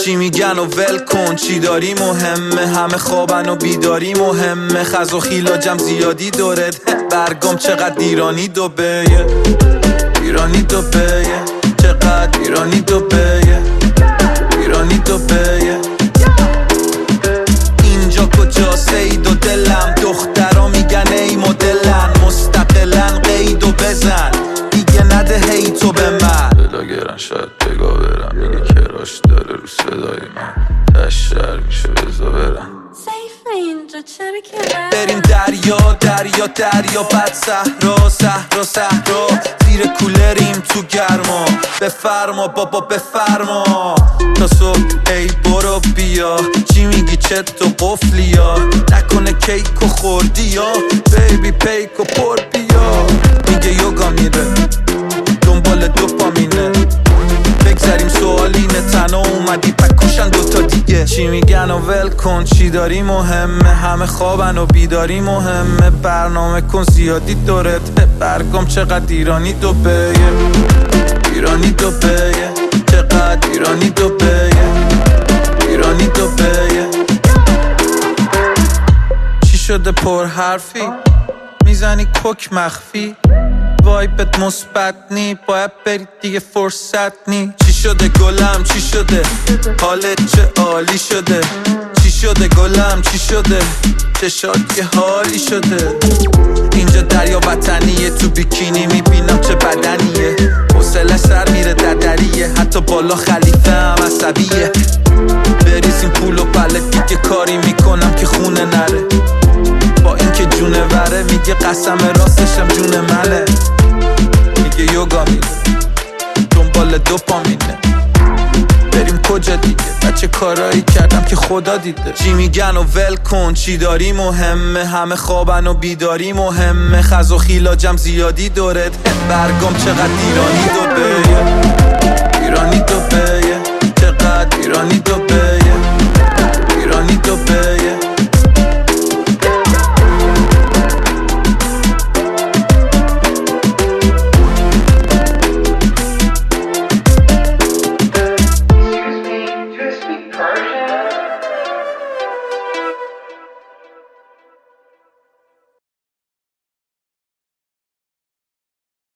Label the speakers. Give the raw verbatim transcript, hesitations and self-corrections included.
Speaker 1: چی میگن و ول کن، چی داری مهمه، همه خوابن و بیداری مهمه، خز و خیلاجم زیادی دورت، برگام چقدر ایرانی دوبه، ایرانی دوبه، چقدر ایرانی دوبه، ایرانی دوبه. اینجا کجا سید و دلم، دخترا میگن ای مدلن، مستقلن قید و بزن، دیگه نده هی تو به من. بلاگرن شاید بگا برم، میگه کراش داره رو صدای من، تشتر میشه بزا برم. بریم دریا دریا دریا، بعد صحرا صحرا صحرا، زیر کولریم تو گرما، بفرما بابا بفرما تا صبح. ای برو بیا، چی میگی چت و قفلیا، نکنه کیک و خوردی یا بیبی پیک و پر بیا. میگه یوگا میره دنبال دوپامینه، بگذاریم سوالینه، تنها اومدی پکوشن دوتا دیگه. چی میگن و ول کن، چی داری مهمه، همه خوابن و بیداری مهمه، برنامه کن زیادی دورت، برگام چقدر ایرانی دوبه، ایرانی دوبه، چقدر ایرانی دوبه، ایرانی دوبه. چی شده پر حرفی، میزنی کوک مخفی، وایبت مثبت نی، باید بری دیگه فرصت نی. چی شده گلم چی شده، حالت چه عالی شده، چی شده گلم چی شده، چشات یه حالی شده. اینجا دریا وطنیه، تو بیکینی میبینم چه بدنیه، حوصله سر میره در دریه، حتی بالا خلیفه هم عصبیه. بریزیم پول و بله دیگه کاری میکنم که خونه نره، با اینکه جونه وره میگه قسم راستشم جون منه. میگه یوگا میره دنبال دوپامینه، بریم کجا دیگه، بچه کارایی کردم که خدا دیده. چی میگن و ول کن، چی داری مهمه، همه خوابن و بیداری مهمه، خز و خیلاجم زیادی دورت، برگام چقدر ایرانی دوبه، ایرانی دوبه، چقدر ایرانی دوبه.